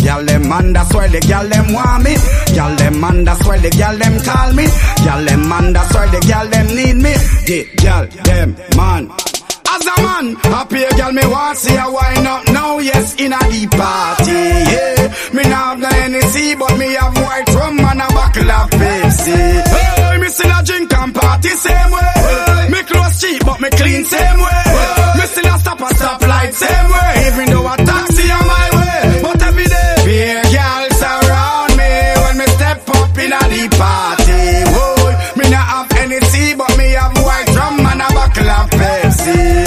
Gyal them man, that's why the gyal them want me. Gyal them man, that's why the gyal them call me. Gyal them man, that's why the gyal them need me. The gyal them man. As a man, happy girl me want see a wine up now, yes, in a deep party, yeah. Me not have no NC, but me have white rum and a buckle of Pepsi. Hey, me still a drink and party same way. Hey, me clothes cheap, but me clean same way. Hey, me still a stop at stoplight same way. Even though a taxi on my way, but every day, beer girls around me when me step up in a deep party. Whoa, me not have NC, but me have white rum and a buckle of Pepsi.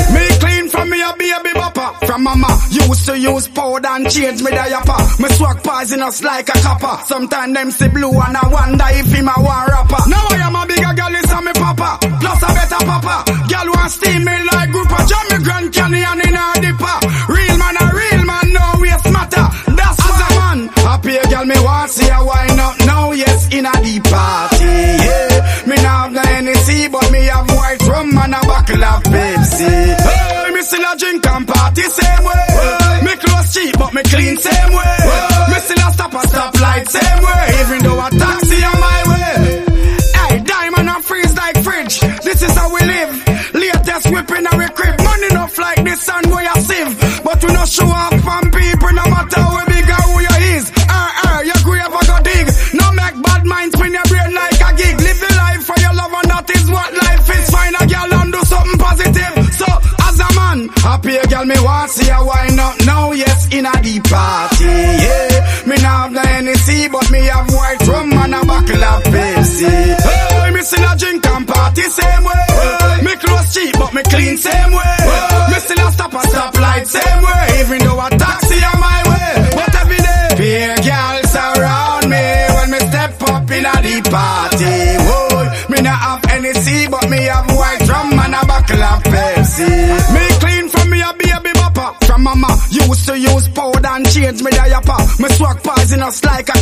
From mama, used to use powder and change me diaper. Me swag poisonous like a copper. Sometimes them see blue and I wonder if him a one rapper. Now I am a bigger girl, listen me papa. Plus a better papa. Girl want steam me like group of Jammy Grand Canyon in a dipper. Real man, no waste matter. That's as a man. Happy girl me want see a wine up now, yes, in a deep party, yeah. Me not have no NC, but me have white rum and a buckle of Pepsi. Hey, me still a drink and party same way. Me clothes cheap, but me clean same way. Me still a stop at stoplight same way. Even though a taxi on my way. Hey, diamond and freeze like fridge. This is how we live. Latest whipping and we crib. Money enough like this and we a sieve. But we no show off from people no matter how big or who you is. Your grave a go dig. No make bad minds spin your brain like a gig. Live your life for your love and that is what life is. Find a girl and do something positive. So as a man, happy girl me want see a wine up now, yes, in a deep party, yeah. Me not have no NC, but me have white rum and a buckle of Pepsi. Hey, me still a drink and party same way. Me clothes cheap, but me clean same way. Me still a stop at stoplight same way. Even though a taxi on my way. But every day, beer girls around me when me step up in a deep party. Whoa, me not have NC, but me have white rum and a buckle of Pepsi. Me clean from me a baby bopper. From mama, used to use powder and change me diaper. Me swag poisonous like a